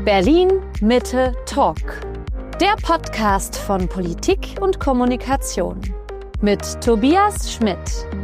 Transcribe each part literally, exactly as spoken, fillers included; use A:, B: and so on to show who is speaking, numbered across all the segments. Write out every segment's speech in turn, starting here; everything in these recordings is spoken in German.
A: Berlin Mitte Talk. Der Podcast von Politik und Kommunikation mit Tobias Schmidt.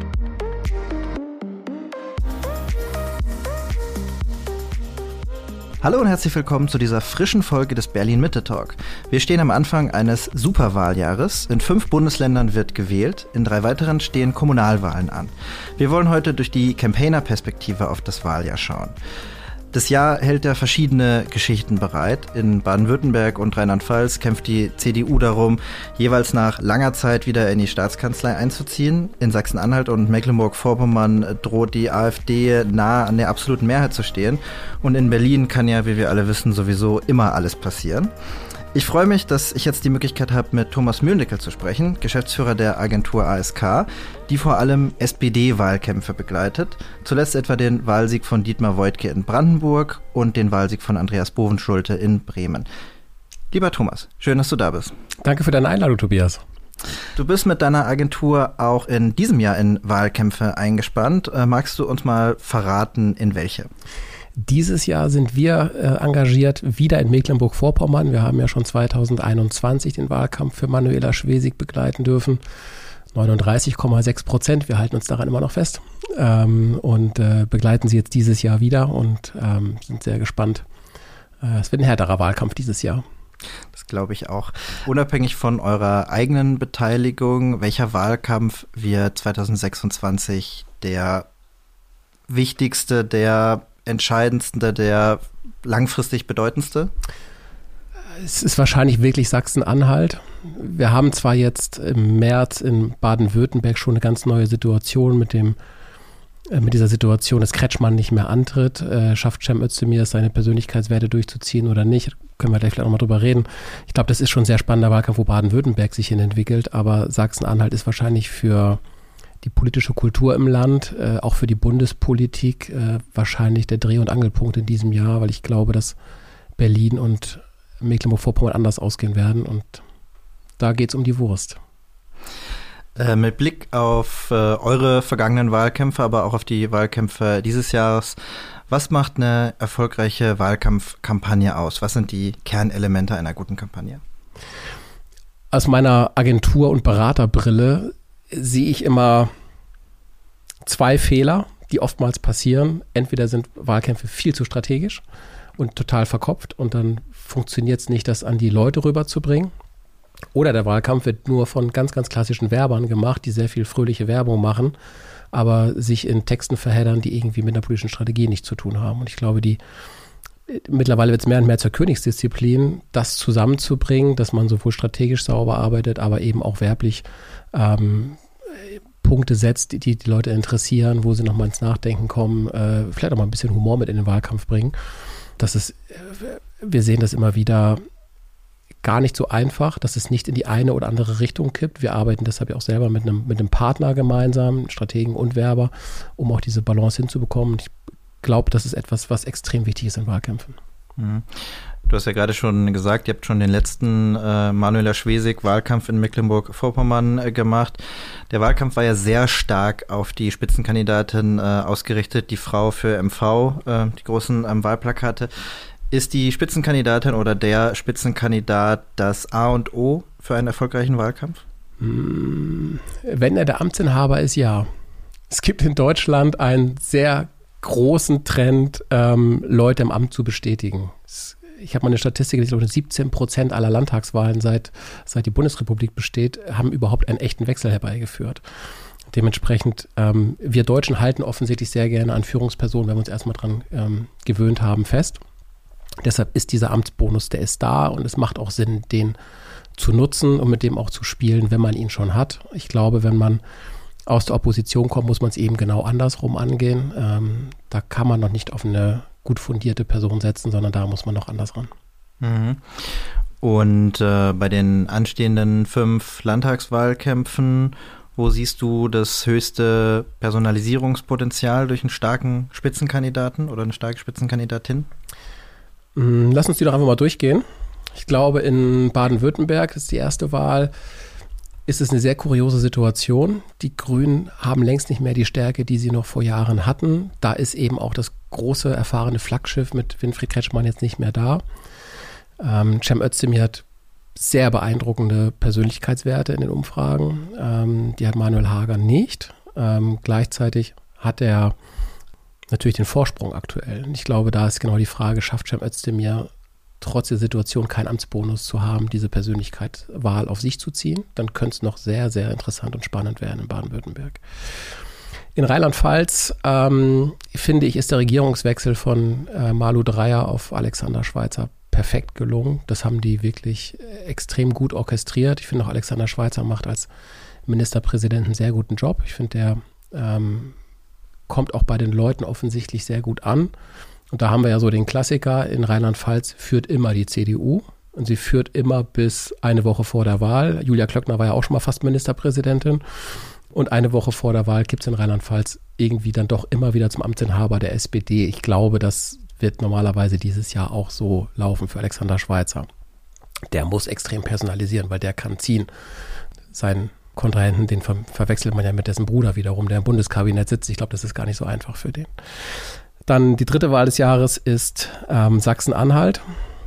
B: Hallo und herzlich willkommen zu dieser frischen Folge des Berlin Mitte Talk. Wir stehen am Anfang eines Superwahljahres. In fünf Bundesländern wird gewählt, in drei weiteren stehen Kommunalwahlen an. Wir wollen heute durch die Campaigner-Perspektive auf das Wahljahr schauen. Das Jahr hält ja verschiedene Geschichten bereit. In Baden-Württemberg und Rheinland-Pfalz kämpft die C D U darum, jeweils nach langer Zeit wieder in die Staatskanzlei einzuziehen. In Sachsen-Anhalt und Mecklenburg-Vorpommern droht die AfD nahe an der absoluten Mehrheit zu stehen. Und in Berlin kann ja, wie wir alle wissen, sowieso immer alles passieren. Ich freue mich, dass ich jetzt die Möglichkeit habe, mit Thomas Mürnickel zu sprechen, Geschäftsführer der Agentur A S K, die vor allem S P D-Wahlkämpfe begleitet. Zuletzt etwa den Wahlsieg von Dietmar Woidke in Brandenburg und den Wahlsieg von Andreas Bovenschulte in Bremen. Lieber Thomas, schön, dass du da bist.
C: Danke für deine Einladung, Tobias.
B: Du bist mit deiner Agentur auch in diesem Jahr in Wahlkämpfe eingespannt. Äh, magst du uns mal verraten, in welche?
C: Dieses Jahr sind wir äh, engagiert wieder in Mecklenburg-Vorpommern. Wir haben ja schon zweitausendeinundzwanzig den Wahlkampf für Manuela Schwesig begleiten dürfen. neununddreißig Komma sechs Prozent, wir halten uns daran immer noch fest ähm, und äh, begleiten sie jetzt dieses Jahr wieder und ähm, sind sehr gespannt. Äh, es wird ein härterer Wahlkampf dieses Jahr.
B: Das glaube ich auch. Unabhängig von eurer eigenen Beteiligung, welcher Wahlkampf wird zweitausendsechsundzwanzig der wichtigste, der entscheidendste, der langfristig bedeutendste?
C: Es ist wahrscheinlich wirklich Sachsen-Anhalt. Wir haben zwar jetzt im März in Baden-Württemberg schon eine ganz neue Situation mit dem äh, mit dieser Situation, dass Kretschmann nicht mehr antritt. Äh, schafft Cem Özdemir es, seine Persönlichkeitswerte durchzuziehen oder nicht? Können wir gleich vielleicht nochmal drüber reden. Ich glaube, das ist schon ein sehr spannender Wahlkampf, wo Baden-Württemberg sich hin entwickelt. Aber Sachsen-Anhalt ist wahrscheinlich für die politische Kultur im Land, äh, auch für die Bundespolitik, äh, wahrscheinlich der Dreh- und Angelpunkt in diesem Jahr, weil ich glaube, dass Berlin und Mecklenburg-Vorpommern anders ausgehen werden und da geht es um die Wurst.
B: Äh, mit Blick auf äh, eure vergangenen Wahlkämpfe, aber auch auf die Wahlkämpfe dieses Jahres, was macht eine erfolgreiche Wahlkampfkampagne aus? Was sind die Kernelemente einer guten Kampagne?
C: Aus meiner Agentur- und Beraterbrille sehe ich immer zwei Fehler, die oftmals passieren. Entweder sind Wahlkämpfe viel zu strategisch und total verkopft und dann funktioniert es nicht, das an die Leute rüberzubringen. Oder der Wahlkampf wird nur von ganz, ganz klassischen Werbern gemacht, die sehr viel fröhliche Werbung machen, aber sich in Texten verheddern, die irgendwie mit einer politischen Strategie nichts zu tun haben. Und ich glaube, die mittlerweile wird es mehr und mehr zur Königsdisziplin, das zusammenzubringen, dass man sowohl strategisch sauber arbeitet, aber eben auch werblich ähm, Punkte setzt, die die Leute interessieren, wo sie nochmal ins Nachdenken kommen, äh, vielleicht auch mal ein bisschen Humor mit in den Wahlkampf bringen. Das ist, wir sehen das immer wieder, gar nicht so einfach, dass es nicht in die eine oder andere Richtung kippt. Wir arbeiten deshalb ja auch selber mit einem, mit einem Partner gemeinsam, Strategen und Werber, um auch diese Balance hinzubekommen. Ich glaube, das ist etwas, was extrem wichtig ist in Wahlkämpfen.
B: Mhm. Du hast ja gerade schon gesagt, ihr habt schon den letzten äh, Manuela Schwesig-Wahlkampf in Mecklenburg-Vorpommern äh, gemacht. Der Wahlkampf war ja sehr stark auf die Spitzenkandidatin äh, ausgerichtet, die Frau für M V, äh, die großen ähm, Wahlplakate. Ist die Spitzenkandidatin oder der Spitzenkandidat das A und O für einen erfolgreichen Wahlkampf?
C: Wenn er der Amtsinhaber ist, ja. Es gibt in Deutschland einen sehr großen Trend, ähm, Leute im Amt zu bestätigen. Ich habe mal eine Statistik, ich glaube, siebzehn Prozent aller Landtagswahlen, seit, seit die Bundesrepublik besteht, haben überhaupt einen echten Wechsel herbeigeführt. Dementsprechend, ähm, wir Deutschen halten offensichtlich sehr gerne an Führungspersonen, wenn wir uns erstmal dran ähm, gewöhnt haben, fest. Deshalb ist dieser Amtsbonus, der ist da und es macht auch Sinn, den zu nutzen und mit dem auch zu spielen, wenn man ihn schon hat. Ich glaube, wenn man aus der Opposition kommt, muss man es eben genau andersrum angehen. Ähm, da kann man noch nicht auf eine gut fundierte Person setzen, sondern da muss man noch anders ran.
B: Mhm. Und äh, bei den anstehenden fünf Landtagswahlkämpfen, wo siehst du das höchste Personalisierungspotenzial durch einen starken Spitzenkandidaten oder eine starke Spitzenkandidatin?
C: Lass uns die doch einfach mal durchgehen. Ich glaube, in Baden-Württemberg ist die erste Wahl, ist es eine sehr kuriose Situation. Die Grünen haben längst nicht mehr die Stärke, die sie noch vor Jahren hatten. Da ist eben auch das große, erfahrene Flaggschiff mit Winfried Kretschmann jetzt nicht mehr da. Ähm, Cem Özdemir hat sehr beeindruckende Persönlichkeitswerte in den Umfragen. Ähm, die hat Manuel Hager nicht. Ähm, gleichzeitig hat er natürlich den Vorsprung aktuell. Ich glaube, da ist genau die Frage, schafft Cem Özdemir trotz der Situation keinen Amtsbonus zu haben, diese Persönlichkeitswahl auf sich zu ziehen? Dann könnte es noch sehr, sehr interessant und spannend werden in Baden-Württemberg. In Rheinland-Pfalz, ähm, finde ich, ist der Regierungswechsel von äh, Malu Dreyer auf Alexander Schweitzer perfekt gelungen. Das haben die wirklich extrem gut orchestriert. Ich finde auch, Alexander Schweitzer macht als Ministerpräsident einen sehr guten Job. Ich finde, der ähm, kommt auch bei den Leuten offensichtlich sehr gut an. Und da haben wir ja so den Klassiker, in Rheinland-Pfalz führt immer die C D U und sie führt immer bis eine Woche vor der Wahl. Julia Klöckner war ja auch schon mal fast Ministerpräsidentin und eine Woche vor der Wahl gibt es in Rheinland-Pfalz irgendwie dann doch immer wieder zum Amtsinhaber der S P D. Ich glaube, das wird normalerweise dieses Jahr auch so laufen für Alexander Schweitzer. Der muss extrem personalisieren, weil der kann ziehen. Seinen Kontrahenten, den ver- verwechselt man ja mit dessen Bruder wiederum, der im Bundeskabinett sitzt. Ich glaube, das ist gar nicht so einfach für den. Dann die dritte Wahl des Jahres ist ähm, Sachsen-Anhalt.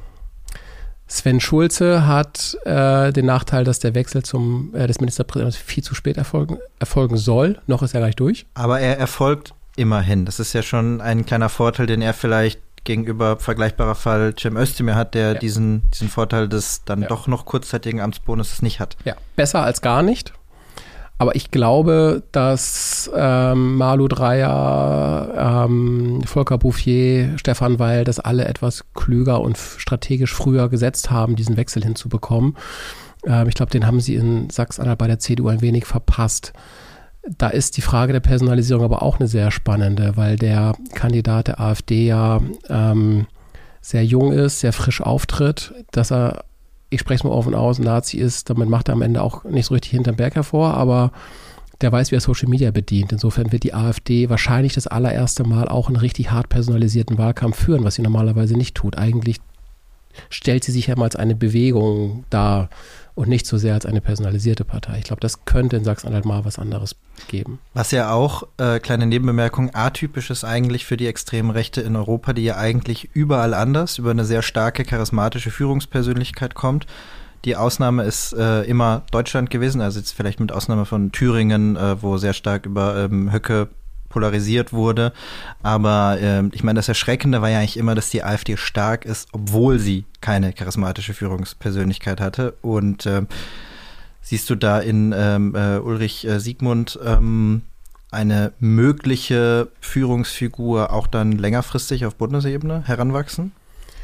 C: Sven Schulze hat äh, den Nachteil, dass der Wechsel zum, äh, des Ministerpräsidenten viel zu spät erfolgen, erfolgen soll. Noch ist er gleich durch.
B: Aber er erfolgt immerhin. Das ist ja schon ein kleiner Vorteil, den er vielleicht gegenüber vergleichbarer Fall Cem Özdemir hat, der ja. diesen, diesen Vorteil des dann ja. doch noch kurzzeitigen Amtsbonuses nicht hat.
C: Ja, besser als gar nicht. Aber ich glaube, dass ähm, Malu Dreyer, ähm, Volker Bouffier, Stefan Weil, das alle etwas klüger und f- strategisch früher gesetzt haben, diesen Wechsel hinzubekommen. Ähm, ich glaube, den haben sie in Sachsen-Anhalt bei der C D U ein wenig verpasst. Da ist die Frage der Personalisierung aber auch eine sehr spannende, weil der Kandidat der AfD ja ähm, sehr jung ist, sehr frisch auftritt, dass er, ich spreche es mal offen aus, Nazi ist, damit macht er am Ende auch nicht so richtig hinterm Berg hervor, aber der weiß, wie er Social Media bedient. Insofern wird die AfD wahrscheinlich das allererste Mal auch einen richtig hart personalisierten Wahlkampf führen, was sie normalerweise nicht tut. Eigentlich stellt sie sich ja mal als eine Bewegung dar und nicht so sehr als eine personalisierte Partei. Ich glaube, das könnte in Sachsen-Anhalt mal was anderes geben.
B: Was ja auch, äh, kleine Nebenbemerkung, atypisch ist eigentlich für die extremen Rechte in Europa, die ja eigentlich überall anders über eine sehr starke, charismatische Führungspersönlichkeit kommt. Die Ausnahme ist äh, immer Deutschland gewesen, also jetzt vielleicht mit Ausnahme von Thüringen, äh, wo sehr stark über ähm, Höcke polarisiert wurde. Aber äh, ich meine, das Erschreckende war ja eigentlich immer, dass die AfD stark ist, obwohl sie keine charismatische Führungspersönlichkeit hatte. Und äh, siehst du da in ähm, äh, Ulrich äh, Siegmund ähm, eine mögliche Führungsfigur auch dann längerfristig auf Bundesebene heranwachsen?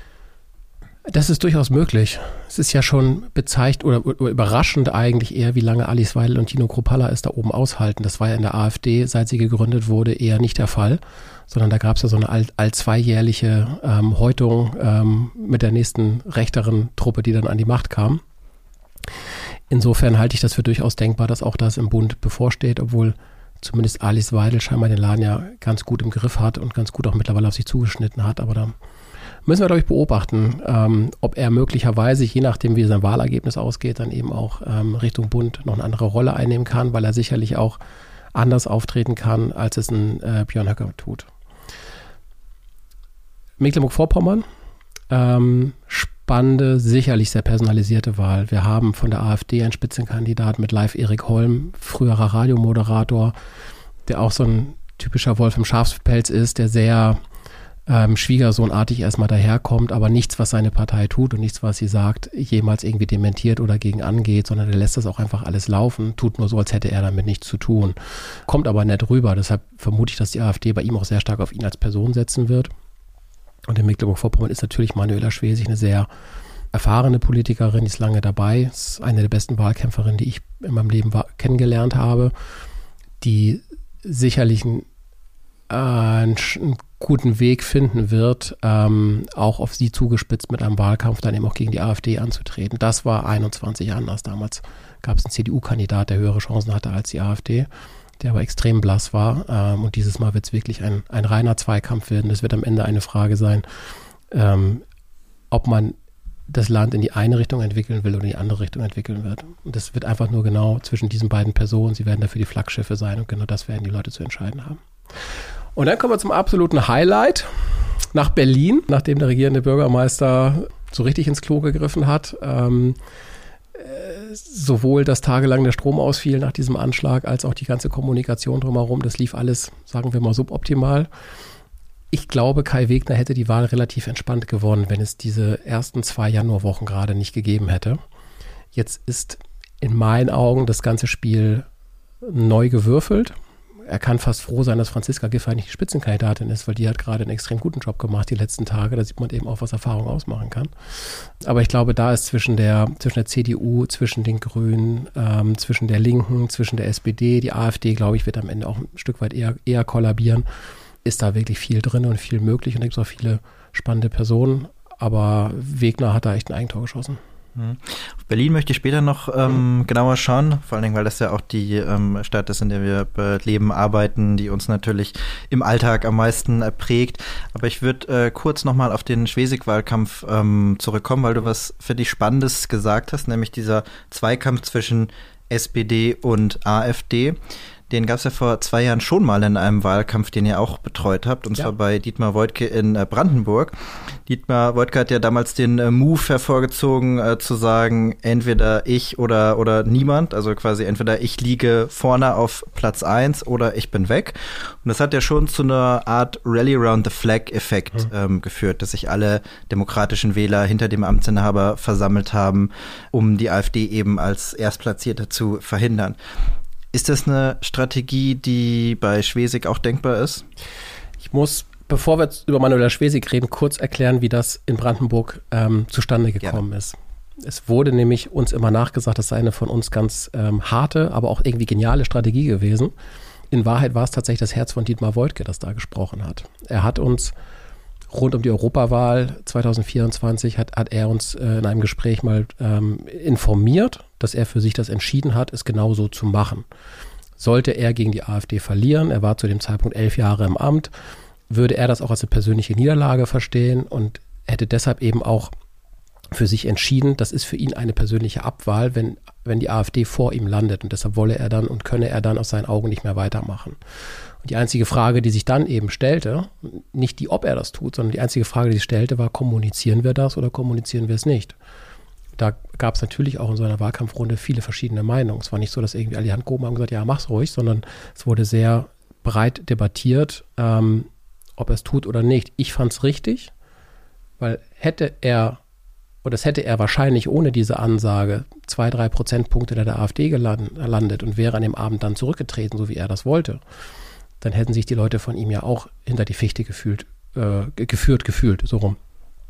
C: Das ist durchaus möglich. Es ist ja schon bezeichnet oder, oder überraschend eigentlich eher, wie lange Alice Weidel und Tino Kruppalla es da oben aushalten. Das war ja in der AfD, seit sie gegründet wurde, eher nicht der Fall, sondern da gab es ja so eine all, all zweijährliche ähm, Häutung ähm, mit der nächsten rechteren Truppe, die dann an die Macht kam. Insofern halte ich das für durchaus denkbar, dass auch das im Bund bevorsteht, obwohl zumindest Alice Weidel scheinbar den Laden ja ganz gut im Griff hat und ganz gut auch mittlerweile auf sich zugeschnitten hat, aber da müssen wir, glaube ich, beobachten, ähm, ob er möglicherweise, je nachdem, wie sein Wahlergebnis ausgeht, dann eben auch ähm, Richtung Bund noch eine andere Rolle einnehmen kann, weil er sicherlich auch anders auftreten kann, als es ein äh, Björn Höcke tut. Mecklenburg-Vorpommern, ähm, spannende, sicherlich sehr personalisierte Wahl. Wir haben von der AfD einen Spitzenkandidat mit Live Erik Holm, früherer Radiomoderator, der auch so ein typischer Wolf im Schafspelz ist, der sehr Ähm, schwiegersohnartig erstmal daherkommt, aber nichts, was seine Partei tut und nichts, was sie sagt, jemals irgendwie dementiert oder gegen angeht, sondern er lässt das auch einfach alles laufen, tut nur so, als hätte er damit nichts zu tun. Kommt aber nett rüber, deshalb vermute ich, dass die AfD bei ihm auch sehr stark auf ihn als Person setzen wird. Und in Mecklenburg-Vorpommern ist natürlich Manuela Schwesig eine sehr erfahrene Politikerin, die ist lange dabei, ist eine der besten Wahlkämpferinnen, die ich in meinem Leben war, kennengelernt habe, die sicherlich ein, äh, ein, ein guten Weg finden wird, ähm, auch auf sie zugespitzt mit einem Wahlkampf dann eben auch gegen die AfD anzutreten. Das war einundzwanzig anders. Damals gab es einen C D U-Kandidat, der höhere Chancen hatte als die AfD, der aber extrem blass war. Ähm, und dieses Mal wird es wirklich ein, ein reiner Zweikampf werden. Es wird am Ende eine Frage sein, ähm, ob man das Land in die eine Richtung entwickeln will oder in die andere Richtung entwickeln wird. Und das wird einfach nur genau zwischen diesen beiden Personen, sie werden dafür die Flaggschiffe sein und genau das werden die Leute zu entscheiden haben. Und dann kommen wir zum absoluten Highlight nach Berlin, nachdem der regierende Bürgermeister so richtig ins Klo gegriffen hat. Ähm, äh, sowohl, dass tagelang der Strom ausfiel nach diesem Anschlag, als auch die ganze Kommunikation drumherum. Das lief alles, sagen wir mal, suboptimal. Ich glaube, Kai Wegner hätte die Wahl relativ entspannt gewonnen, wenn es diese ersten zwei Januarwochen gerade nicht gegeben hätte. Jetzt ist in meinen Augen das ganze Spiel neu gewürfelt. Er kann fast froh sein, dass Franziska Giffey nicht die Spitzenkandidatin ist, weil die hat gerade einen extrem guten Job gemacht die letzten Tage. Da sieht man eben auch, was Erfahrung ausmachen kann. Aber ich glaube, da ist zwischen der, zwischen der C D U, zwischen den Grünen, ähm, zwischen der Linken, zwischen der S P D, die AfD, glaube ich, wird am Ende auch ein Stück weit eher, eher kollabieren. Ist da wirklich viel drin und viel möglich und da gibt es auch viele spannende Personen. Aber Wegner hat da echt ein Eigentor geschossen.
B: Auf Berlin möchte ich später noch ähm, genauer schauen, vor allen Dingen, weil das ja auch die ähm, Stadt ist, in der wir äh, leben, arbeiten, die uns natürlich im Alltag am meisten äh, prägt. Aber ich würde äh, kurz nochmal auf den Schwesig-Wahlkampf ähm, zurückkommen, weil du was für dich Spannendes gesagt hast, nämlich dieser Zweikampf zwischen S P D und AfD. Den gab es ja vor zwei Jahren schon mal in einem Wahlkampf, den ihr auch betreut habt, und ja. zwar bei Dietmar Woidke in äh, Brandenburg. Dietmar Woidke hat ja damals den äh, Move hervorgezogen, äh, zu sagen, entweder ich oder oder niemand, also quasi entweder ich liege vorne auf Platz eins oder ich bin weg. Und das hat ja schon zu einer Art Rally-Round-the-Flag-Effekt mhm. ähm, geführt, dass sich alle demokratischen Wähler hinter dem Amtsinhaber versammelt haben, um die AfD eben als Erstplatzierte zu verhindern. Ist das eine Strategie, die bei Schwesig auch denkbar ist?
C: Ich muss, bevor wir jetzt über Manuela Schwesig reden, kurz erklären, wie das in Brandenburg ähm, zustande gekommen ja. ist. Es wurde nämlich uns immer nachgesagt, das sei eine von uns ganz ähm, harte, aber auch irgendwie geniale Strategie gewesen. In Wahrheit war es tatsächlich das Herz von Dietmar Woidke, das da gesprochen hat. Er hat uns rund um die Europawahl zwanzig vierundzwanzig hat, hat er uns äh, in einem Gespräch mal ähm, informiert, dass er für sich das entschieden hat, es genauso zu machen. Sollte er gegen die AfD verlieren, er war zu dem Zeitpunkt elf Jahre im Amt, würde er das auch als eine persönliche Niederlage verstehen und hätte deshalb eben auch für sich entschieden, das ist für ihn eine persönliche Abwahl, wenn, wenn die AfD vor ihm landet. Und deshalb wolle er dann und könne er dann aus seinen Augen nicht mehr weitermachen. Und die einzige Frage, die sich dann eben stellte, nicht die, ob er das tut, sondern die einzige Frage, die sich stellte, war, kommunizieren wir das oder kommunizieren wir es nicht? Da gab es natürlich auch in so einer Wahlkampfrunde viele verschiedene Meinungen. Es war nicht so, dass irgendwie alle die Hand gehoben haben und gesagt, ja, mach's ruhig, sondern es wurde sehr breit debattiert, ähm, ob er es tut oder nicht. Ich fand es richtig, weil hätte er Und das hätte er wahrscheinlich ohne diese Ansage zwei, drei Prozentpunkte der AfD gelandet und wäre an dem Abend dann zurückgetreten, so wie er das wollte. Dann hätten sich die Leute von ihm ja auch hinter die Fichte gefühlt, äh, geführt, gefühlt, so rum.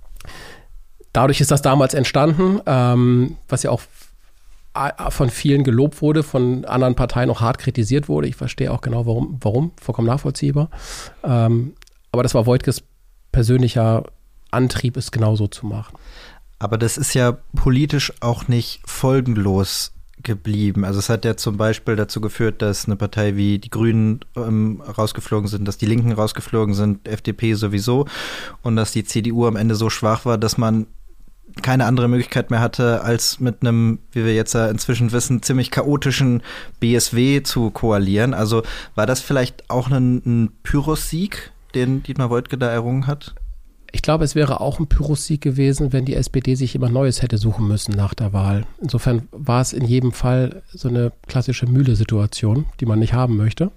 C: Dadurch ist das damals entstanden, ähm, was ja auch von vielen gelobt wurde, von anderen Parteien auch hart kritisiert wurde. Ich verstehe auch genau, warum, warum, vollkommen nachvollziehbar. Ähm, aber das war Woidkes persönlicher Antrieb, es genauso zu machen.
B: Aber das ist ja politisch auch nicht folgenlos geblieben. Also es hat ja zum Beispiel dazu geführt, dass eine Partei wie die Grünen ähm, rausgeflogen sind, dass die Linken rausgeflogen sind, F D P sowieso, und dass die C D U am Ende so schwach war, dass man keine andere Möglichkeit mehr hatte, als mit einem, wie wir jetzt ja inzwischen wissen, ziemlich chaotischen B S W zu koalieren. Also war das vielleicht auch ein, ein Pyrrhus-Sieg, den Dietmar Woidke da errungen hat?
C: Ich glaube, es wäre auch ein Pyrrhus-Sieg gewesen, wenn die S P D sich jemand Neues hätte suchen müssen nach der Wahl. Insofern war es in jedem Fall so eine klassische Mühle-Situation, die man nicht haben möchte.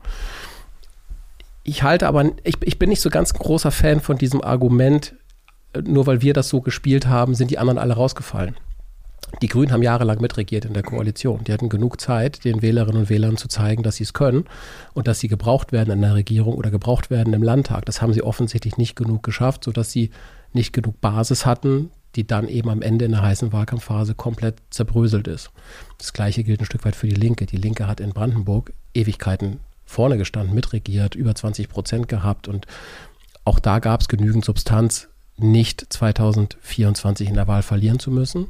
C: Ich halte aber, ich, ich bin nicht so ganz ein großer Fan von diesem Argument, nur weil wir das so gespielt haben, sind die anderen alle rausgefallen. Die Grünen haben jahrelang mitregiert in der Koalition. Die hatten genug Zeit, den Wählerinnen und Wählern zu zeigen, dass sie es können und dass sie gebraucht werden in der Regierung oder gebraucht werden im Landtag. Das haben sie offensichtlich nicht genug geschafft, sodass sie nicht genug Basis hatten, die dann eben am Ende in der heißen Wahlkampfphase komplett zerbröselt ist. Das Gleiche gilt ein Stück weit für die Linke. Die Linke hat in Brandenburg Ewigkeiten vorne gestanden, mitregiert, über zwanzig Prozent gehabt und auch da gab es genügend Substanz, nicht zwanzig vierundzwanzig in der Wahl verlieren zu müssen.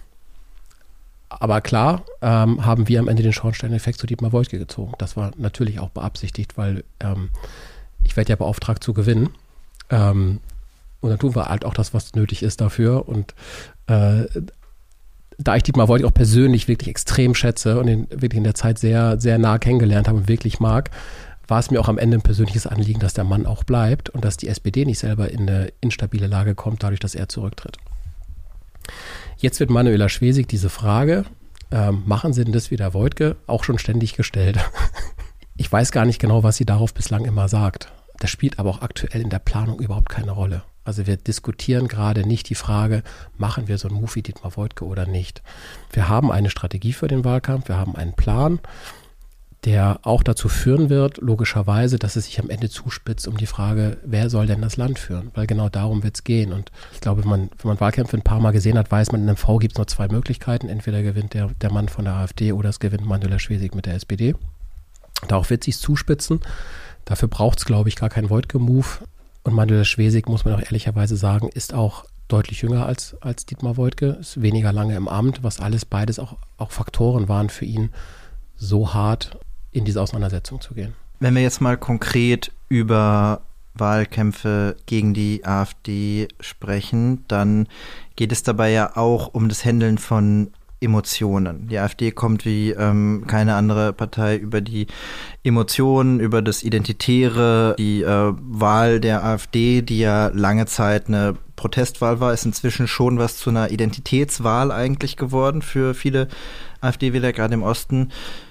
C: Aber klar, ähm, haben wir am Ende den Schornsteineffekt zu Dietmar Woidke gezogen. Das war natürlich auch beabsichtigt, weil ähm, ich werde ja beauftragt zu gewinnen. Ähm, Und dann tun wir halt auch das, was nötig ist dafür. Und äh, da ich Dietmar Woidke auch persönlich wirklich extrem schätze und ihn wirklich in der Zeit sehr, sehr nah kennengelernt habe und wirklich mag, war es mir auch am Ende ein persönliches Anliegen, dass der Mann auch bleibt und dass die S P D nicht selber in eine instabile Lage kommt, dadurch, dass er zurücktritt. Jetzt wird Manuela Schwesig diese Frage, ähm, machen Sie denn das wie der Woidke, auch schon ständig gestellt. Ich weiß gar nicht genau, was sie darauf bislang immer sagt. Das spielt aber auch aktuell in der Planung überhaupt keine Rolle. Also wir diskutieren gerade nicht die Frage, machen wir so einen Move wie Dietmar Woidke oder nicht. Wir haben eine Strategie für den Wahlkampf, wir haben einen Plan, der auch dazu führen wird, logischerweise, dass es sich am Ende zuspitzt um die Frage, wer soll denn das Land führen? Weil genau darum wird es gehen. Und ich glaube, wenn man, wenn man Wahlkämpfe ein paar Mal gesehen hat, weiß man, in einem V gibt es nur zwei Möglichkeiten. Entweder gewinnt der, der Mann von der AfD oder es gewinnt Manuela Schwesig mit der S P D. Darauf wird es sich zuspitzen. Dafür braucht es, glaube ich, gar keinen Woidke-Move. Und Manuela Schwesig, muss man auch ehrlicherweise sagen, ist auch deutlich jünger als, als Dietmar Woidke, ist weniger lange im Amt, was alles beides auch, auch Faktoren waren für ihn, so hart in diese Auseinandersetzung zu gehen.
B: Wenn wir jetzt mal konkret über Wahlkämpfe gegen die AfD sprechen, dann geht es dabei ja auch um das Handeln von Emotionen. Die AfD kommt wie ähm, keine andere Partei über die Emotionen, über das Identitäre. Die äh, Wahl der AfD, die ja lange Zeit eine Protestwahl war, ist inzwischen schon was zu einer Identitätswahl eigentlich geworden für viele AfD-Wähler, gerade im Osten.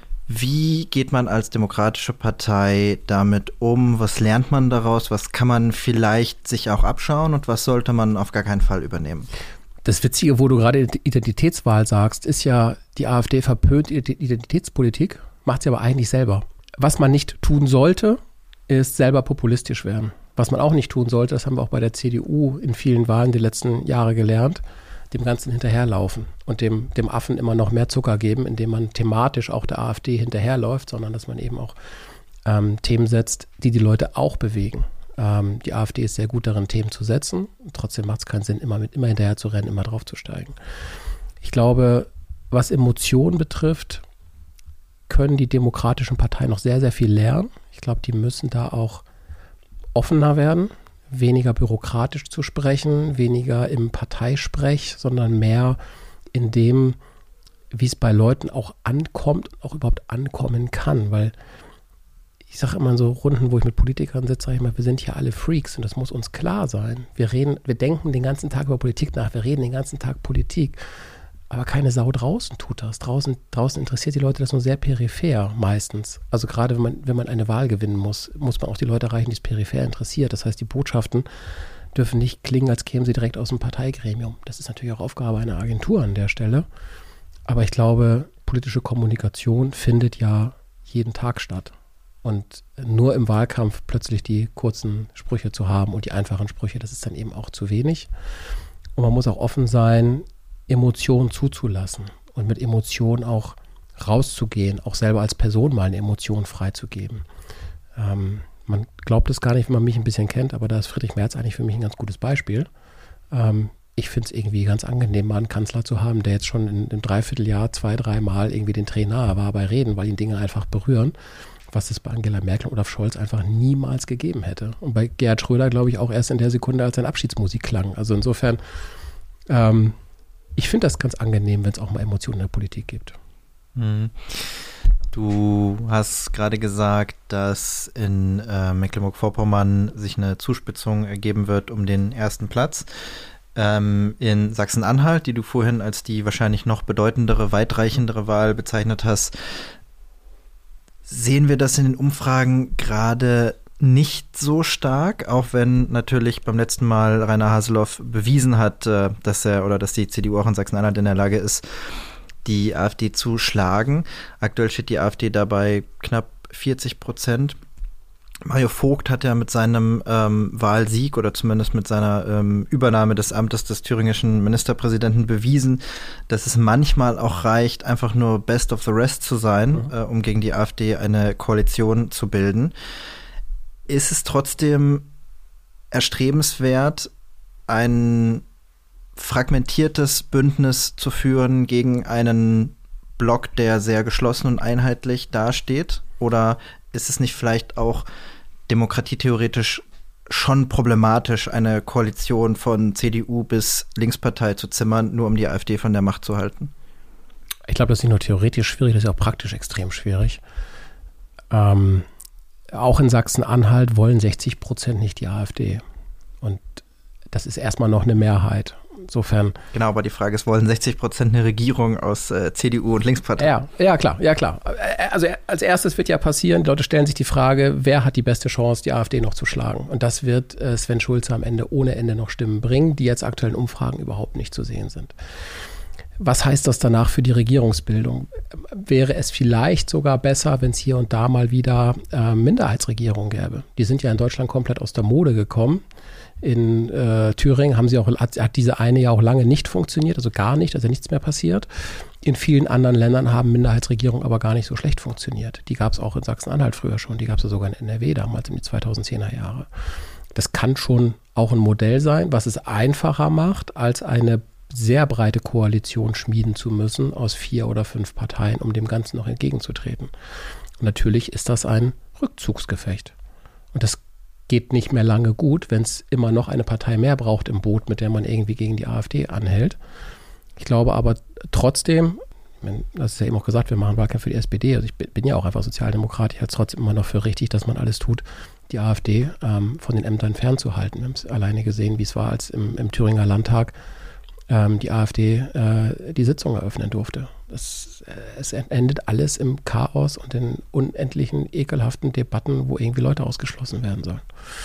B: Wie geht man als demokratische Partei damit um? Was lernt man daraus? Was kann man vielleicht sich auch abschauen und was sollte man auf gar keinen Fall übernehmen?
C: Das Witzige, wo du gerade Identitätswahl sagst, ist ja, die AfD verpönt Identitätspolitik, macht sie aber eigentlich selber. Was man nicht tun sollte, ist selber populistisch werden. Was man auch nicht tun sollte, das haben wir auch bei der C D U in vielen Wahlen die letzten Jahre gelernt, dem Ganzen hinterherlaufen und dem, dem Affen immer noch mehr Zucker geben, indem man thematisch auch der AfD hinterherläuft, sondern dass man eben auch ähm, Themen setzt, die die Leute auch bewegen. Ähm, die AfD ist sehr gut darin, Themen zu setzen. Trotzdem macht es keinen Sinn, immer, mit, immer hinterher zu rennen, immer drauf zu steigen. Ich glaube, was Emotionen betrifft, können die demokratischen Parteien noch sehr, sehr viel lernen. Ich glaube, die müssen da auch offener werden, weniger bürokratisch zu sprechen, weniger im Parteisprech, sondern mehr in dem, wie es bei Leuten auch ankommt und auch überhaupt ankommen kann. Weil ich sage immer in so Runden, wo ich mit Politikern sitze, sage ich mal, wir sind hier alle Freaks und das muss uns klar sein. Wir reden, wir denken den ganzen Tag über Politik nach, wir reden den ganzen Tag Politik, aber keine Sau draußen tut das. Draußen, draußen interessiert die Leute das nur sehr peripher meistens. Also gerade wenn man, wenn man eine Wahl gewinnen muss, muss man auch die Leute erreichen, die es peripher interessiert. Das heißt, die Botschaften dürfen nicht klingen, als kämen sie direkt aus dem Parteigremium. Das ist natürlich auch Aufgabe einer Agentur an der Stelle. Aber ich glaube, politische Kommunikation findet ja jeden Tag statt. Und nur im Wahlkampf plötzlich die kurzen Sprüche zu haben und die einfachen Sprüche, das ist dann eben auch zu wenig. Und man muss auch offen sein, Emotionen zuzulassen und mit Emotionen auch rauszugehen, auch selber als Person mal eine Emotion freizugeben. Ähm, man glaubt es gar nicht, wenn man mich ein bisschen kennt, aber da ist Friedrich Merz eigentlich für mich ein ganz gutes Beispiel. Ähm, ich finde es irgendwie ganz angenehm, mal einen Kanzler zu haben, der jetzt schon in einem Dreivierteljahr zwei, dreimal irgendwie den Trainer war bei Reden, weil ihn Dinge einfach berühren, was es bei Angela Merkel und Olaf Scholz einfach niemals gegeben hätte. Und bei Gerhard Schröder glaube ich auch erst in der Sekunde, als sein Abschiedsmusik klang. Also insofern, ähm, ich finde das ganz angenehm, wenn es auch mal Emotionen in der Politik gibt.
B: Du hast gerade gesagt, dass in äh, Mecklenburg-Vorpommern sich eine Zuspitzung ergeben wird um den ersten Platz. Ähm, in Sachsen-Anhalt, die du vorhin als die wahrscheinlich noch bedeutendere, weitreichendere Wahl bezeichnet hast, sehen wir das in den Umfragen gerade nicht so stark, auch wenn natürlich beim letzten Mal Rainer Haseloff bewiesen hat, dass er oder dass die C D U auch in Sachsen-Anhalt in der Lage ist, die AfD zu schlagen. Aktuell steht die AfD dabei knapp vierzig Prozent. Mario Vogt hat ja mit seinem ähm, Wahlsieg oder zumindest mit seiner ähm, Übernahme des Amtes des thüringischen Ministerpräsidenten bewiesen, dass es manchmal auch reicht, einfach nur best of the rest zu sein, mhm. äh, um gegen die AfD eine Koalition zu bilden. Ist es trotzdem erstrebenswert, ein fragmentiertes Bündnis zu führen gegen einen Block, der sehr geschlossen und einheitlich dasteht? Oder ist es nicht vielleicht auch demokratietheoretisch schon problematisch, eine Koalition von C D U bis Linkspartei zu zimmern, nur um die AfD von der Macht zu halten?
C: Ich glaube, das ist nicht nur theoretisch schwierig, das ist auch praktisch extrem schwierig. Ähm, auch in Sachsen-Anhalt wollen sechzig Prozent nicht die AfD. Und das ist erstmal noch eine Mehrheit. Insofern.
B: Genau, aber die Frage ist, wollen sechzig Prozent eine Regierung aus äh, C D U und Linkspartei?
C: Ja, ja, klar, ja, klar. Also als erstes wird ja passieren, die Leute stellen sich die Frage, wer hat die beste Chance, die AfD noch zu schlagen? Und das wird äh, Sven Schulze am Ende ohne Ende noch Stimmen bringen, die jetzt aktuellen Umfragen überhaupt nicht zu sehen sind. Was heißt das danach für die Regierungsbildung? Wäre es vielleicht sogar besser, wenn es hier und da mal wieder äh, Minderheitsregierungen gäbe? Die sind ja in Deutschland komplett aus der Mode gekommen. In äh, Thüringen haben sie auch, hat, hat diese eine ja auch lange nicht funktioniert, also gar nicht, also nichts mehr passiert. In vielen anderen Ländern haben Minderheitsregierungen aber gar nicht so schlecht funktioniert. Die gab es auch in Sachsen-Anhalt früher schon, die gab es ja sogar in N R W damals in die zweitausendzehner Jahre. Das kann schon auch ein Modell sein, was es einfacher macht, als eine sehr breite Koalition schmieden zu müssen aus vier oder fünf Parteien, um dem Ganzen noch entgegenzutreten. Und natürlich ist das ein Rückzugsgefecht. Und das geht nicht mehr lange gut, wenn es immer noch eine Partei mehr braucht im Boot, mit der man irgendwie gegen die AfD anhält. Ich glaube aber trotzdem, das ist ja eben auch gesagt, wir machen Wahlkampf für die S P D, also ich bin ja auch einfach Sozialdemokrat, ich halte es trotzdem immer noch für richtig, dass man alles tut, die AfD ähm, von den Ämtern fernzuhalten. Wir haben es alleine gesehen, wie es war, als im, im Thüringer Landtag ähm, die AfD äh, die Sitzung eröffnen durfte. Das, äh, es endet alles im Chaos und in unendlichen, ekelhaften Debatten, wo irgendwie Leute ausgeschlossen werden sollen.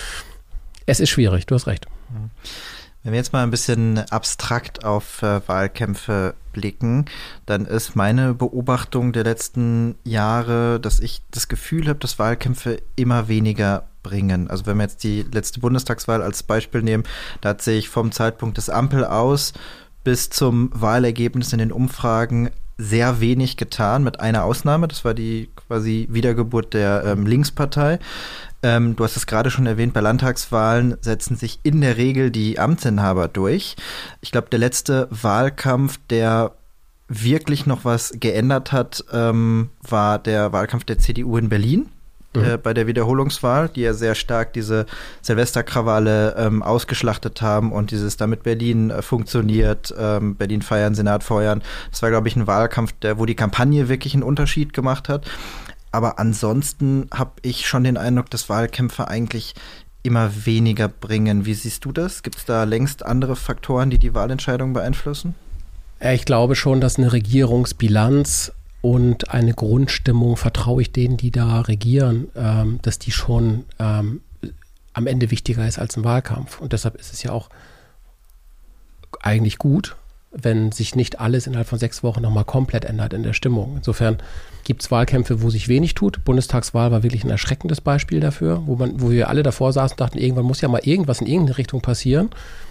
C: Es ist schwierig, du hast recht.
B: Wenn wir jetzt mal ein bisschen abstrakt auf äh, Wahlkämpfe blicken, dann ist meine Beobachtung der letzten Jahre, dass ich das Gefühl habe, dass Wahlkämpfe immer weniger bringen. Also wenn wir jetzt die letzte Bundestagswahl als Beispiel nehmen, da hat sich vom Zeitpunkt des Ampel aus bis zum Wahlergebnis in den Umfragen sehr wenig getan, mit einer Ausnahme. Das war die quasi Wiedergeburt der ähm, Linkspartei. Ähm, du hast es gerade schon erwähnt, bei Landtagswahlen setzen sich in der Regel die Amtsinhaber durch. Ich glaube, der letzte Wahlkampf, der wirklich noch was geändert hat, ähm, war der Wahlkampf der C D U in Berlin. Äh, bei der Wiederholungswahl, die ja sehr stark diese Silvesterkrawalle ähm, ausgeschlachtet haben und dieses damit Berlin äh, funktioniert, ähm, Berlin feiern, Senat feuern. Das war, glaube ich, ein Wahlkampf, der, wo die Kampagne wirklich einen Unterschied gemacht hat. Aber ansonsten habe ich schon den Eindruck, dass Wahlkämpfe eigentlich immer weniger bringen. Wie siehst du das? Gibt es da längst andere Faktoren, die die Wahlentscheidung beeinflussen?
C: Ich glaube schon, dass eine Regierungsbilanz und eine Grundstimmung, vertraue ich denen, die da regieren, ähm, dass die schon ähm, am Ende wichtiger ist als ein Wahlkampf. Und deshalb ist es ja auch eigentlich gut, wenn sich nicht alles innerhalb von sechs Wochen nochmal komplett ändert in der Stimmung. Insofern gibt es Wahlkämpfe, wo sich wenig tut. Bundestagswahl war wirklich ein erschreckendes Beispiel dafür, wo, man, wo wir alle davor saßen und dachten, irgendwann muss ja mal irgendwas in irgendeine Richtung passieren.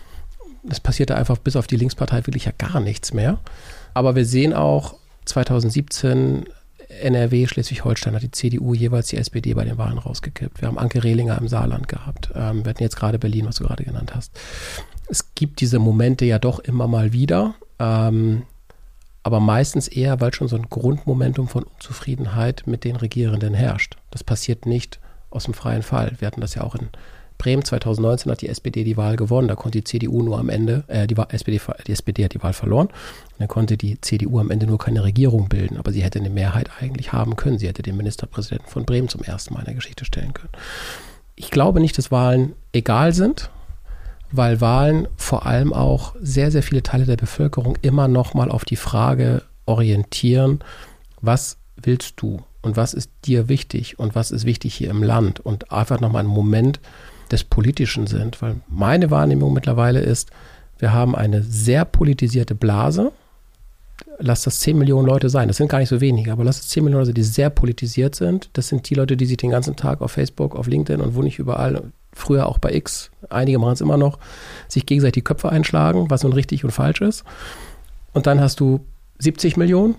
C: Es passierte einfach bis auf die Linkspartei wirklich ja gar nichts mehr. Aber wir sehen auch, zweitausendsiebzehn N R W, Schleswig-Holstein hat die C D U jeweils die S P D bei den Wahlen rausgekippt. Wir haben Anke Rehlinger im Saarland gehabt. Ähm, wir hatten jetzt gerade Berlin, was du gerade genannt hast. Es gibt diese Momente ja doch immer mal wieder, ähm, aber meistens eher, weil schon so ein Grundmomentum von Unzufriedenheit mit den Regierenden herrscht. Das passiert nicht aus dem freien Fall. Wir hatten das ja auch in Bremen zweitausendneunzehn, hat die S P D die Wahl gewonnen. Da konnte die C D U nur am Ende, äh, die, S P D, die S P D hat die Wahl verloren. Und dann konnte die C D U am Ende nur keine Regierung bilden. Aber sie hätte eine Mehrheit eigentlich haben können. Sie hätte den Ministerpräsidenten von Bremen zum ersten Mal in der Geschichte stellen können. Ich glaube nicht, dass Wahlen egal sind, weil Wahlen vor allem auch sehr, sehr viele Teile der Bevölkerung immer noch mal auf die Frage orientieren, was willst du und was ist dir wichtig und was ist wichtig hier im Land, und einfach nochmal einen Moment des Politischen sind, weil meine Wahrnehmung mittlerweile ist, wir haben eine sehr politisierte Blase. Lass das zehn Millionen Leute sein, das sind gar nicht so wenige, aber lass es zehn Millionen Leute, die sehr politisiert sind. Das sind die Leute, die sich den ganzen Tag auf Facebook, auf LinkedIn und wo nicht überall, früher auch bei X, einige machen es immer noch, sich gegenseitig die Köpfe einschlagen, was nun richtig und falsch ist. Und dann hast du siebzig Millionen,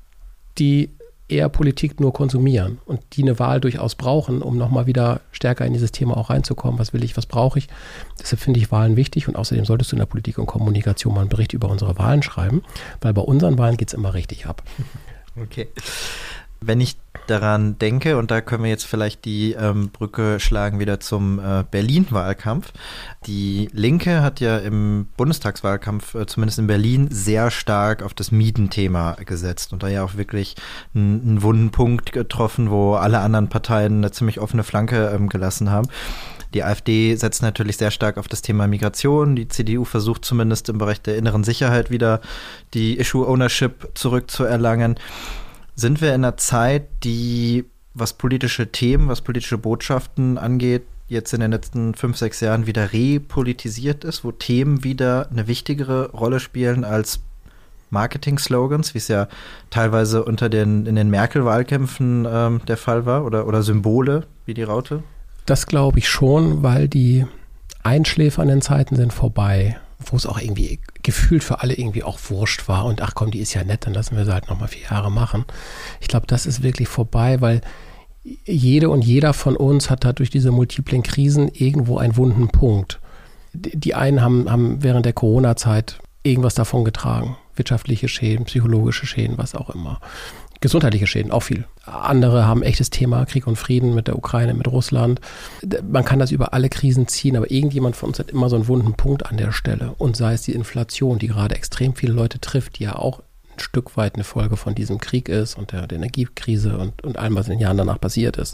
C: die eher Politik nur konsumieren und die eine Wahl durchaus brauchen, um nochmal wieder stärker in dieses Thema auch reinzukommen. Was will ich, was brauche ich? Deshalb finde ich Wahlen wichtig, und außerdem solltest du in der Politik und Kommunikation mal einen Bericht über unsere Wahlen schreiben, weil bei unseren Wahlen geht es immer richtig ab.
B: Okay. Wenn ich daran denke, und da können wir jetzt vielleicht die ähm, Brücke schlagen wieder zum äh, Berlin-Wahlkampf. Die Linke hat ja im Bundestagswahlkampf, äh, zumindest in Berlin, sehr stark auf das Mietenthema gesetzt und da ja auch wirklich einen, einen wunden Punkt getroffen, wo alle anderen Parteien eine ziemlich offene Flanke ähm, gelassen haben. Die AfD setzt natürlich sehr stark auf das Thema Migration. Die C D U versucht zumindest im Bereich der inneren Sicherheit wieder die Issue-Ownership zurückzuerlangen. Sind wir in einer Zeit, die, was politische Themen, was politische Botschaften angeht, jetzt in den letzten fünf, sechs Jahren wieder repolitisiert ist, wo Themen wieder eine wichtigere Rolle spielen als Marketing-Slogans, wie es ja teilweise unter den, in den Merkel-Wahlkämpfen ähm, der Fall war, oder, oder Symbole wie die Raute?
C: Das glaube ich schon, weil die einschläfernden Zeiten sind vorbei, wo es auch irgendwie gefühlt für alle irgendwie auch wurscht war und ach komm, die ist ja nett, dann lassen wir sie halt nochmal vier Jahre machen. Ich glaube, das ist wirklich vorbei, weil jede und jeder von uns hat da durch diese multiplen Krisen irgendwo einen wunden Punkt. Die einen haben, haben während der Corona-Zeit irgendwas davon getragen. Wirtschaftliche Schäden, psychologische Schäden, was auch immer. Gesundheitliche Schäden, auch viel. Andere haben echtes Thema, Krieg und Frieden mit der Ukraine, mit Russland. Man kann das über alle Krisen ziehen, aber irgendjemand von uns hat immer so einen wunden Punkt an der Stelle. Und sei es die Inflation, die gerade extrem viele Leute trifft, die ja auch ein Stück weit eine Folge von diesem Krieg ist und der, der Energiekrise und, und allem, was in den Jahren danach passiert ist.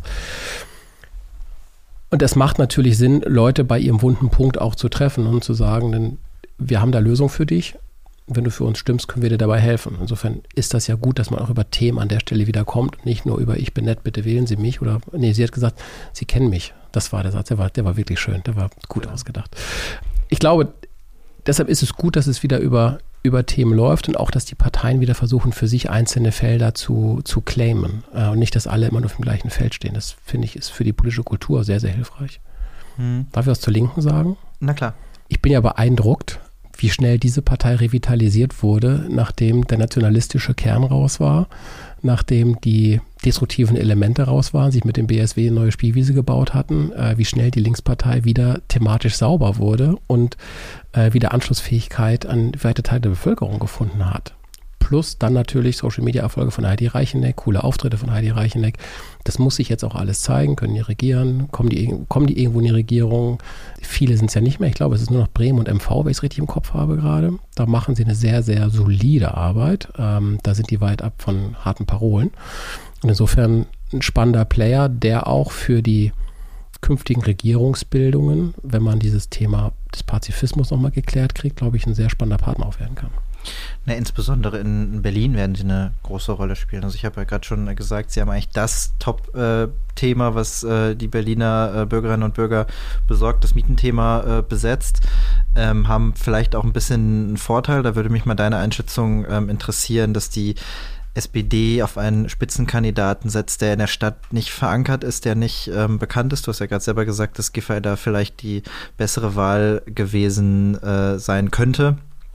C: Und es macht natürlich Sinn, Leute bei ihrem wunden Punkt auch zu treffen und zu sagen, denn wir haben da Lösungen für dich. Wenn du für uns stimmst, können wir dir dabei helfen. Insofern ist das ja gut, dass man auch über Themen an der Stelle wieder kommt und nicht nur über ich bin nett, bitte wählen Sie mich. Oder nee, sie hat gesagt, Sie kennen mich. Das war der Satz, der war, der war wirklich schön, der war gut ja. ausgedacht. Ich glaube, deshalb ist es gut, dass es wieder über, über Themen läuft und auch, dass die Parteien wieder versuchen, für sich einzelne Felder zu, zu claimen. Äh, und nicht, dass alle immer nur auf dem gleichen Feld stehen. Das, finde ich, ist für die politische Kultur sehr, sehr hilfreich. Hm. Darf ich was zur Linken sagen?
B: Na klar.
C: Ich bin ja beeindruckt, wie schnell diese Partei revitalisiert wurde, nachdem der nationalistische Kern raus war, nachdem die destruktiven Elemente raus waren, sich mit dem B S W eine neue Spielwiese gebaut hatten, äh, wie schnell die Linkspartei wieder thematisch sauber wurde und äh, wieder Anschlussfähigkeit an weite Teile der Bevölkerung gefunden hat. Plus dann natürlich Social-Media-Erfolge von Heidi Reicheneck, coole Auftritte von Heidi Reicheneck. Das muss sich jetzt auch alles zeigen, können die regieren, kommen die, kommen die irgendwo in die Regierung. Viele sind es ja nicht mehr, ich glaube, es ist nur noch Bremen und M V, wenn ich es richtig im Kopf habe gerade. Da machen sie eine sehr, sehr solide Arbeit. Ähm, da sind die weit ab von harten Parolen. Und insofern ein spannender Player, der auch für die künftigen Regierungsbildungen, wenn man dieses Thema des Pazifismus nochmal geklärt kriegt, glaube ich, ein sehr spannender Partner auch werden kann.
B: Na, insbesondere in Berlin werden sie eine große Rolle spielen. Also ich habe ja gerade schon gesagt, sie haben eigentlich das Top-Thema, äh, was äh, die Berliner äh, Bürgerinnen und Bürger besorgt, das Mietenthema äh, besetzt, ähm, haben vielleicht auch ein bisschen einen Vorteil. Da würde mich mal deine Einschätzung ähm, interessieren, dass die S P D auf einen Spitzenkandidaten setzt, der in der Stadt nicht verankert ist, der nicht ähm, bekannt ist. Du hast ja gerade selber gesagt, dass Giffey da vielleicht die bessere Wahl gewesen äh, sein könnte.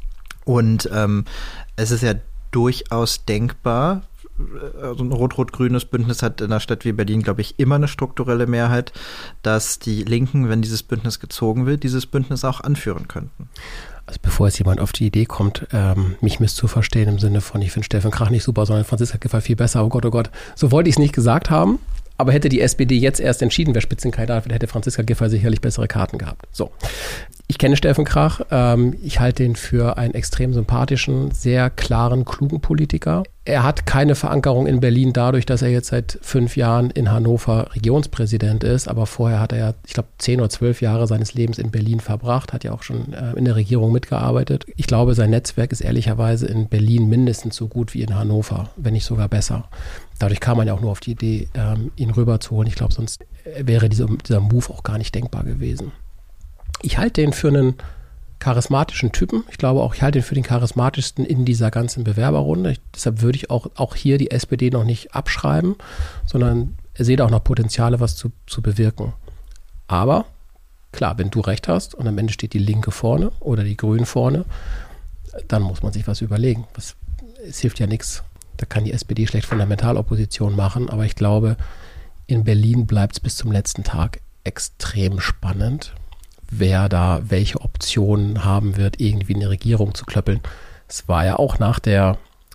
B: Und ähm, es ist ja durchaus denkbar, also ein rot-rot-grünes Bündnis hat in einer Stadt wie Berlin, glaube ich, immer eine strukturelle Mehrheit, dass die Linken, wenn dieses Bündnis gezogen wird, dieses Bündnis auch anführen könnten.
C: Also bevor jetzt jemand auf die Idee kommt, ähm, mich misszuverstehen im Sinne von, ich finde Steffen Krach nicht super, sondern Franziska Giffey viel besser, oh Gott, oh Gott, so wollte ich es nicht gesagt haben. Aber hätte die S P D jetzt erst entschieden, wer Spitzenkandidat wird, hätte Franziska Giffey sicherlich bessere Karten gehabt. So. Ich kenne Steffen Krach. Ähm, ich halte ihn für einen extrem sympathischen, sehr klaren, klugen Politiker. Er hat keine Verankerung in Berlin dadurch, dass er jetzt seit fünf Jahren in Hannover Regionspräsident ist. Aber vorher hat er ja, ich glaube, zehn oder zwölf Jahre seines Lebens in Berlin verbracht, hat ja auch schon äh, in der Regierung mitgearbeitet. Ich glaube, sein Netzwerk ist ehrlicherweise in Berlin mindestens so gut wie in Hannover, wenn nicht sogar besser. Dadurch kam man ja auch nur auf die Idee, ähm, ihn rüberzuholen. Ich glaube, sonst wäre dieser, dieser Move auch gar nicht denkbar gewesen. Ich halte den für einen charismatischen Typen. Ich glaube auch, ich halte ihn für den charismatischsten in dieser ganzen Bewerberrunde. Ich, deshalb würde ich auch, auch hier die S P D noch nicht abschreiben, sondern sehe da auch noch Potenziale, was zu, zu bewirken. Aber klar, wenn du recht hast und am Ende steht die Linke vorne oder die Grünen vorne, dann muss man sich was überlegen. Was, es hilft ja nichts. Da kann die S P D schlecht Fundamentalopposition machen, aber ich glaube, in Berlin bleibt es bis zum letzten Tag extrem spannend, wer da welche Optionen haben wird, irgendwie eine Regierung zu klöppeln. Es war ja auch nach der,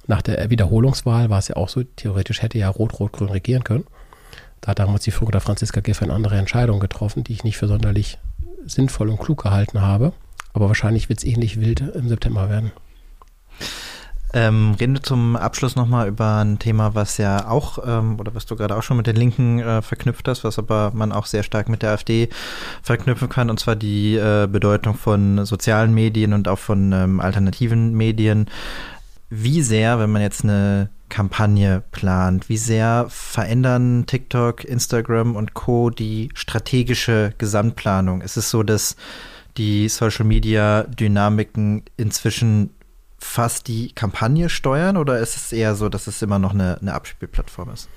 C: Nach der Wiederholungswahl war es ja auch so, theoretisch hätte ja Rot-Rot-Grün regieren können. Da hat damals die Führung der Franziska Giffey eine andere Entscheidung getroffen, die ich nicht für sonderlich sinnvoll und klug gehalten habe. Aber wahrscheinlich wird es ähnlich wild im September werden.
B: Ähm, reden wir zum Abschluss nochmal über ein Thema, was ja auch, ähm, oder was du gerade auch schon mit den Linken äh, verknüpft hast, was aber man auch sehr stark mit der AfD verknüpfen kann, und zwar die äh, Bedeutung von sozialen Medien und auch von ähm, alternativen Medien. Wie sehr, wenn man jetzt eine Kampagne plant, wie sehr verändern TikTok, Instagram und Co. die strategische Gesamtplanung? Ist es so, dass die Social-Media-Dynamiken inzwischen fast die Kampagne steuern, oder ist es eher so, dass es immer noch eine, eine Abspielplattform ist?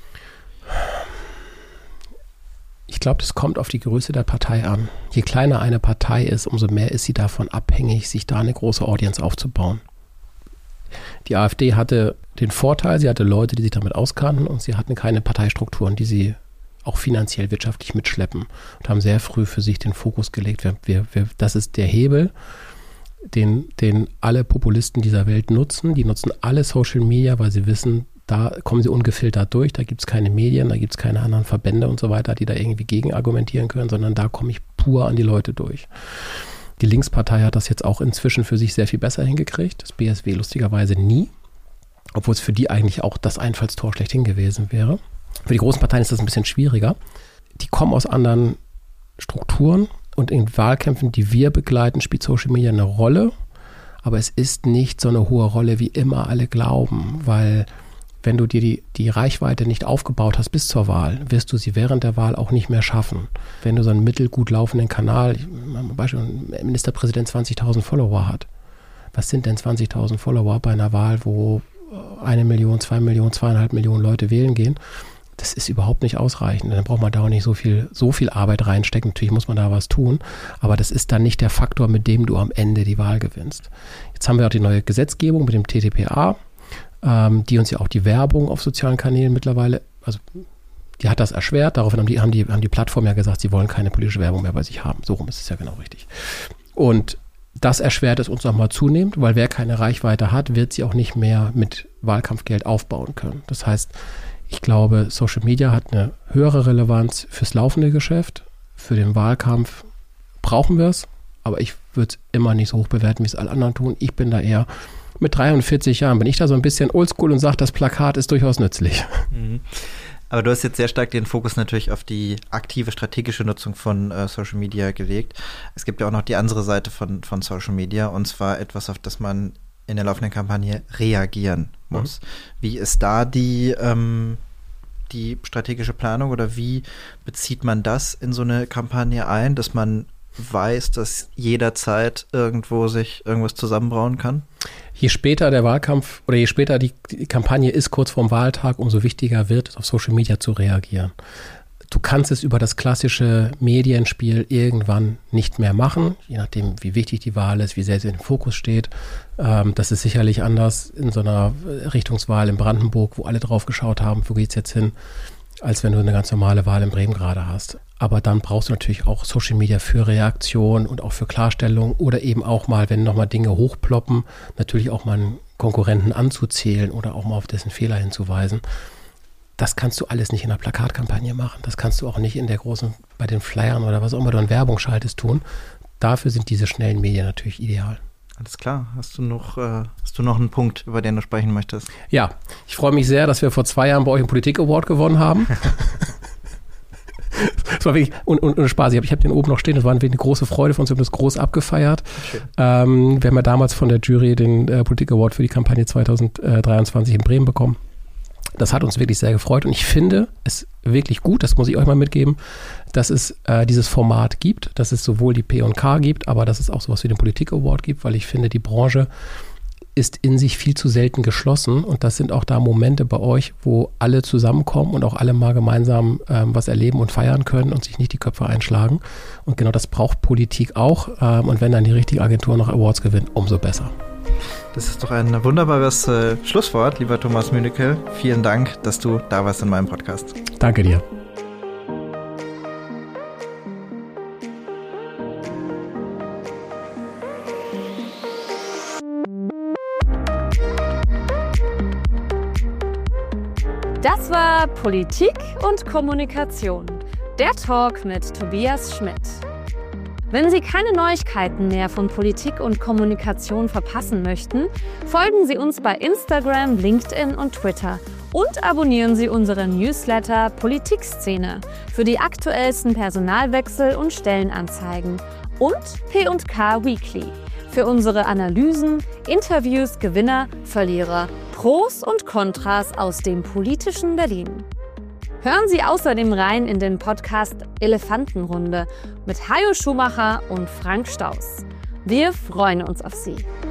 C: Ich glaube, das kommt auf die Größe der Partei an. Je kleiner eine Partei ist, umso mehr ist sie davon abhängig, sich da eine große Audience aufzubauen. Die AfD hatte den Vorteil, sie hatte Leute, die sich damit auskannten, und sie hatten keine Parteistrukturen, die sie auch finanziell, wirtschaftlich mitschleppen, und haben sehr früh für sich den Fokus gelegt. Wir, wir, wir, das ist der Hebel, Den, den alle Populisten dieser Welt nutzen. Die nutzen alle Social Media, weil sie wissen, da kommen sie ungefiltert durch, da gibt es keine Medien, da gibt es keine anderen Verbände und so weiter, die da irgendwie gegen argumentieren können, sondern da komme ich pur an die Leute durch. Die Linkspartei hat das jetzt auch inzwischen für sich sehr viel besser hingekriegt, das B S W lustigerweise nie, obwohl es für die eigentlich auch das Einfallstor schlechthin gewesen wäre. Für die großen Parteien ist das ein bisschen schwieriger. Die kommen aus anderen Strukturen, und in Wahlkämpfen, die wir begleiten, spielt Social Media eine Rolle. Aber es ist nicht so eine hohe Rolle, wie immer alle glauben. Weil wenn du dir die, die Reichweite nicht aufgebaut hast bis zur Wahl, wirst du sie während der Wahl auch nicht mehr schaffen. Wenn du so einen mittelgut laufenden Kanal, zum Beispiel ein Ministerpräsident zwanzigtausend Follower hat. Was sind denn zwanzigtausend Follower bei einer Wahl, wo eine Million, zwei Millionen, zweieinhalb Millionen Leute wählen gehen? Das ist überhaupt nicht ausreichend. Dann braucht man da auch nicht so viel, so viel Arbeit reinstecken. Natürlich muss man da was tun, aber das ist dann nicht der Faktor, mit dem du am Ende die Wahl gewinnst. Jetzt haben wir auch die neue Gesetzgebung mit dem T T P A, ähm, die uns ja auch die Werbung auf sozialen Kanälen mittlerweile, also die hat das erschwert. Daraufhin haben die, haben die, haben die Plattformen ja gesagt, sie wollen keine politische Werbung mehr bei sich haben. So rum ist es ja genau richtig. Und das erschwert es uns nochmal zunehmend, weil wer keine Reichweite hat, wird sie auch nicht mehr mit Wahlkampfgeld aufbauen können. Das heißt, ich glaube, Social Media hat eine höhere Relevanz fürs laufende Geschäft. Für den Wahlkampf brauchen wir es, aber ich würde es immer nicht so hoch bewerten, wie es alle anderen tun. Ich bin da eher, mit dreiundvierzig Jahren bin ich da so ein bisschen oldschool und sage, das Plakat ist durchaus nützlich.
B: Mhm. Aber du hast jetzt sehr stark den Fokus natürlich auf die aktive strategische Nutzung von äh, Social Media gelegt. Es gibt ja auch noch die andere Seite von, von Social Media, und zwar etwas, auf das man in der laufenden Kampagne reagieren muss. Mhm. Wie ist da die, ähm, die strategische Planung, oder wie bezieht man das in so eine Kampagne ein, dass man weiß, dass jederzeit irgendwo sich irgendwas zusammenbrauen kann?
C: Je später der Wahlkampf oder je später die, die Kampagne ist, kurz vorm Wahltag, umso wichtiger wird es, auf Social Media zu reagieren. Du kannst es über das klassische Medienspiel irgendwann nicht mehr machen, je nachdem, wie wichtig die Wahl ist, wie sehr sie im Fokus steht. Ähm, das ist sicherlich anders in so einer Richtungswahl in Brandenburg, wo alle drauf geschaut haben, wo geht's jetzt hin, als wenn du eine ganz normale Wahl in Bremen gerade hast. Aber dann brauchst du natürlich auch Social Media für Reaktion und auch für Klarstellung oder eben auch mal, wenn nochmal Dinge hochploppen, natürlich auch mal einen Konkurrenten anzuzählen oder auch mal auf dessen Fehler hinzuweisen. Das kannst du alles nicht in einer Plakatkampagne machen. Das kannst du auch nicht in der großen, bei den Flyern oder was auch immer du an Werbung schaltest tun. Dafür sind diese schnellen Medien natürlich ideal.
B: Alles klar. Hast du noch, äh, hast du noch einen Punkt, über den du sprechen möchtest?
C: Ja, ich freue mich sehr, dass wir vor zwei Jahren bei euch einen Politik-Award gewonnen haben. Das war wirklich un- un- un- Spaß. Ich habe ich hab den oben noch stehen. Das war eine große Freude von uns. Wir haben das groß abgefeiert. Ähm, wir haben ja damals von der Jury den äh, Politik-Award für die Kampagne zwanzig dreiundzwanzig in Bremen bekommen. Das hat uns wirklich sehr gefreut, und ich finde es wirklich gut, das muss ich euch mal mitgeben, dass es äh, dieses Format gibt, dass es sowohl die P und K gibt, aber dass es auch sowas wie den Politik-Award gibt, weil ich finde, die Branche ist in sich viel zu selten geschlossen, und das sind auch da Momente bei euch, wo alle zusammenkommen und auch alle mal gemeinsam ähm, was erleben und feiern können und sich nicht die Köpfe einschlagen, und genau das braucht Politik auch, ähm, und wenn dann die richtige Agentur noch Awards gewinnt, umso besser.
B: Das ist doch ein wunderbares äh, Schlusswort, lieber Thomas Münecke. Vielen Dank, dass du da warst in meinem Podcast.
C: Danke dir.
A: Das war Politik und Kommunikation, der Talk mit Tobias Schmidt. Wenn Sie keine Neuigkeiten mehr von Politik und Kommunikation verpassen möchten, folgen Sie uns bei Instagram, LinkedIn und Twitter und abonnieren Sie unseren Newsletter Politikszene für die aktuellsten Personalwechsel und Stellenanzeigen und P und K Weekly für unsere Analysen, Interviews, Gewinner, Verlierer, Pros und Kontras aus dem politischen Berlin. Hören Sie außerdem rein in den Podcast Elefantenrunde mit Hajo Schumacher und Frank Staus. Wir freuen uns auf Sie.